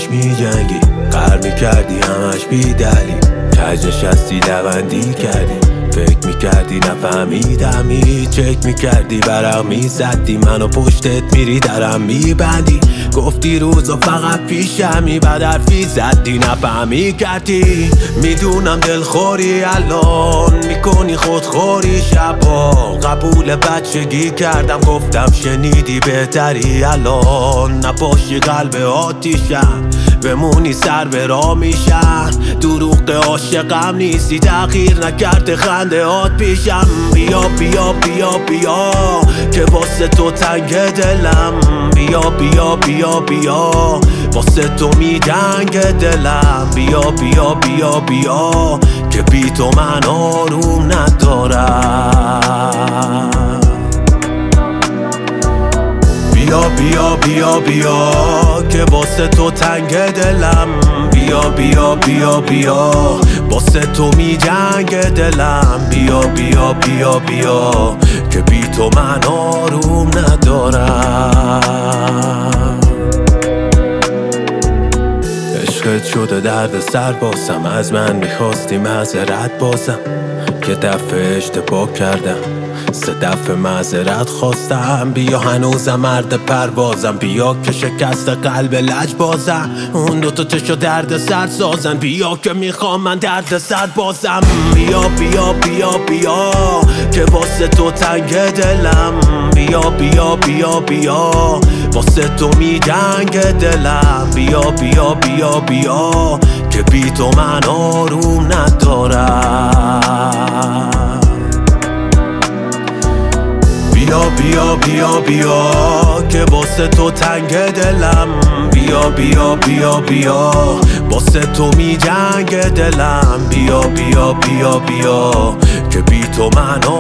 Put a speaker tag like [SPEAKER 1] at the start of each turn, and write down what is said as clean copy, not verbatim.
[SPEAKER 1] میجنگی، قهر میکردی همش بی دلیل، کج نشستی دوندی کردی، فکر میکردی نفهمیدمی، چک میکردی برق میزدی، منو پشتت میری درم میبندی، گفتی روزا فقط پیشمی، بعد حرفی زدی نفهمی کردی. میدونم دلخوری الان میکنی خودخوری، شبا قبول بچگی کردم گفتم شنیدی بهتری، الان نباشی قلب آتیشم بمونی سر به راه میشن، دروغ عاشقم نیستی تغییر نکرده خنده هات پیشم. بیا بیا بیا بیا که واسه تو تنگ دلم، بیا بیا بیا بیا واسه تو میجنگ دلم، بیا بیا بیا بیا که بی تو من آروم ندارم. بیا بیا بیا بیا که واسه تو تنگ دلم، بیا بیا بیا بیا واسه تو میجنگ دلم، بیا بیا بیا بیا که بی تو من آروم ندارم. عشقت شده درد سر باسم، از من میخواستی معذرت بازم، یه دفعه اشتباه کردم 3 دفعه معذرت خواستم، بیا هنوزم مرد پروازم، بیا که شکست قلب لج بازم، اون دوتا چشو درد سر سازن، بیا که میخوام من درد سر بازم. بیا بیا بیا بیا که واسه تو تنگ دلم، بیا بیا بیا بیا واسه تو میجنگ دلم، بیا بیا بیا بیا که بی تو من آروم ندارم. بیا بیا بیا بیا که واسه تو تنگ دلم، بیا بیا بیا بیا واسه تو میجنگ دلم، بیا بیا بیا بیا که بی تو من